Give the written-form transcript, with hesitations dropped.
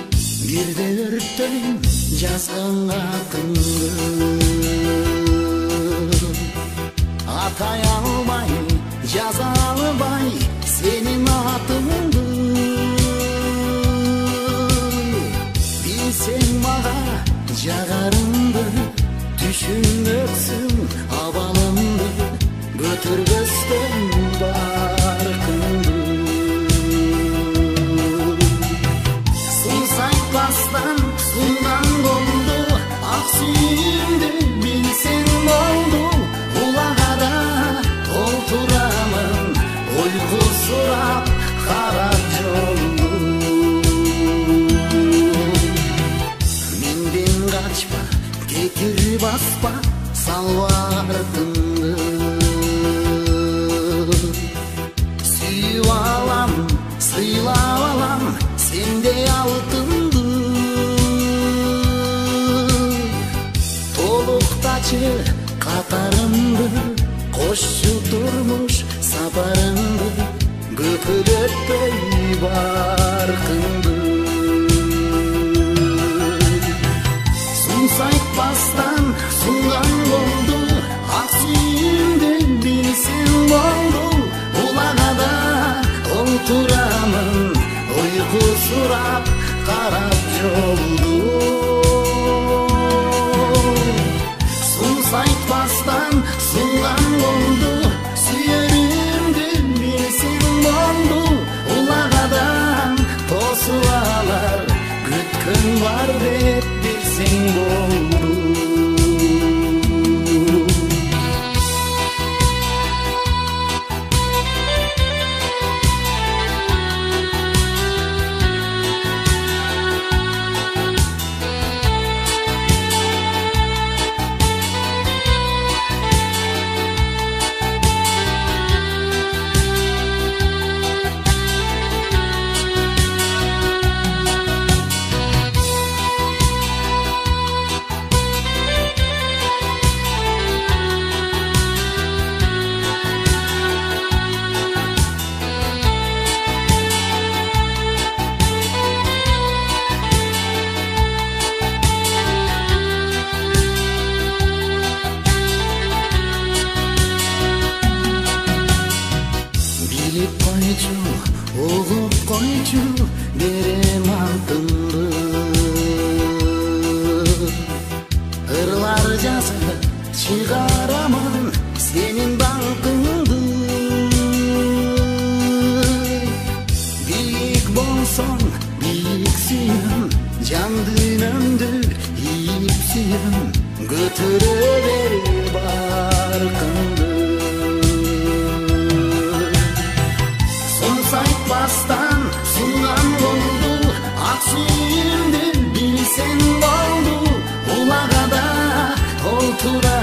бирде өрттөйм жазган атыңды, атай албай жаза албай сенин атыңды. Билсең мага жагарыңды, түшүнмөксүң абалымды, көтөрбөстөн баркыңды. Сайтпастан суңган болду, ак сүйүүмдү билсең болду. Улагада олтурамын, ойгу сурап карап жолду. Менден качпа, кетир баспа, салба артыңды. Сүйүп алам, сыйлап алам сендей алтынды. Толуктачы катарымды, кошчу турмуш сапарымды, көпүлөтпөй баркыңды. Сайтпастан суңган болду, ак сүйүүмдү билсең болду. Улагада олтурамын, ойгу сурап карап жолду. Сайтпастан суңган болду, сүйөрүмдү билсең болду. Улагадан тосуп алар, күткөн бар деп билсең болду. Угуп койчу берем антымды, ырлар жазып чыгарамын сенин даңкыңды. Бийик болсоң бийик сүйөм, жан дүйнөмдү ийип сүйөм, көтөрө бер баркыңды. Сайтпастан суңган болду, ак сүйүүмдү билсең болду. Улагада олтура